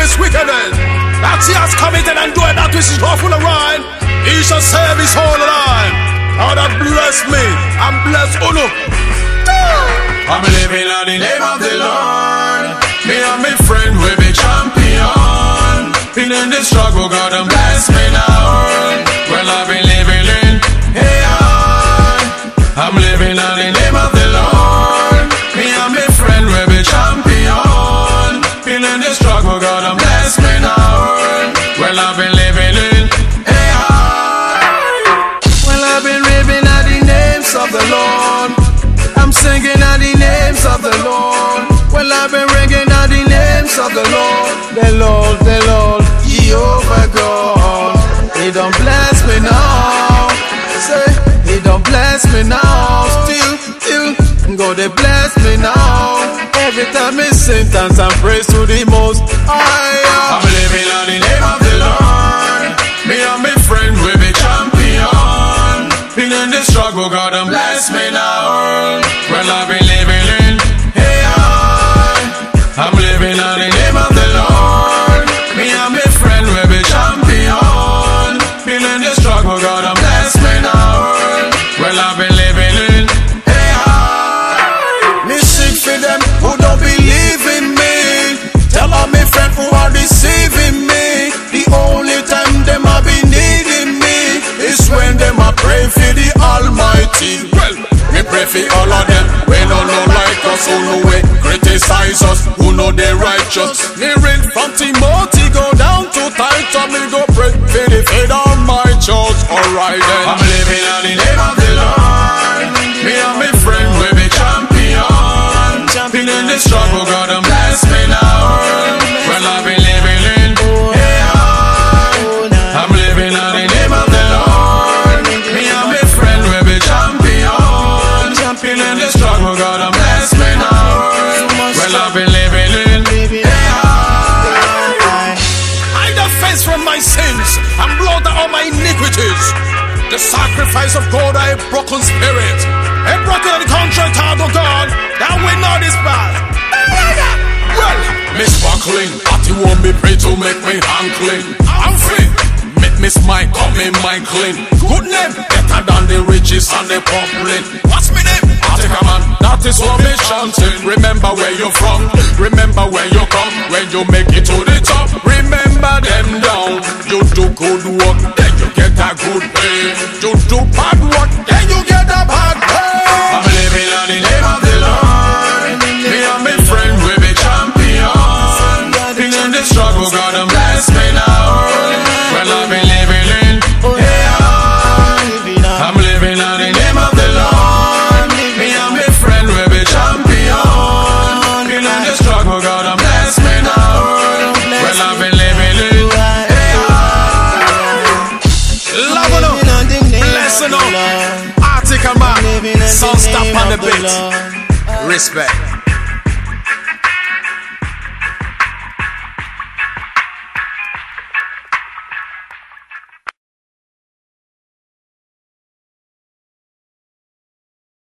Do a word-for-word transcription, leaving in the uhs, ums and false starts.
this wickedness, that he has committed and doing that which is lawful and right, he shall save his whole life. God that bless me and bless Unu. I'm living on the name of the Lord. Me and my friend will be champion. Been in the struggle, God and bless me now. Well, I've been living in hey, I'm living on the name of the Lord. Me and my friend will be champion. Been in the struggle, God and bless me now. Well, I've been living in hey, well, I've been living on the names of the Lord. I'm singing on the names of the Lord. Well, I've been ringing on the names of the Lord. The Lord, the Lord, Jehovah God. He don't bless me now. Say, He don't bless me now. Still, still, God, they bless me now. Every time I sing thanks and praise to the Most High. I'm living on the name of the Lord. Me and my friend will be champion. Been in the struggle, God, and bless me now. Well, I've been living in hey, I'm living on the name of the Lord. Me and my friend will be champion. Been in the struggle, God, and bless me now. Well, I've been living in hey, me sick for them who don't believe in me. Tell all my friends who are deceiving me. The only time them have been needing me is when them a pray for the Almighty. Well, me pray for all of them. We don't know like us, who know we criticize us, who know they righteous. Me read from Timothy, go down to Titus, me go pray for the faith of my church. Alright then, I'm living on the name of the Lord. Me and my friend will be champion. Champion in the struggle, God and bless me now. Well, I've been living in hey, I'm living on the name of the Lord. Me and my friend will be champion. Champion in the struggle, God and bless me now. Well, I've been living in hey, I defense from my sins and blot out all my iniquities. The sacrifice of God, I have broken spirit. A broken and contrite heart of God, that will not despise. well, me sparkling, but you won't be pray to make me hand clean. I'm free. Make me smile, call me mind clean. Good name, better than the riches and the public. What's my name? Attica man, that is what me chanting. Remember where you're from, remember where you come. When you make it to the top, remember them down. You do good work, then you get a good pay. You do bad work, then you get a bad pay. I'm living on the name of the Lord. Me and my friend will be champion. Been in the struggle, God and bless me now. Well, I've been living in hey, I'm living on the name of the Lord. Me and my friend will be champion. Been in the struggle, God and bless me now. Well, I've been living in hey, love on up, blessing up, Attica man, sun stop on the beat. Respect.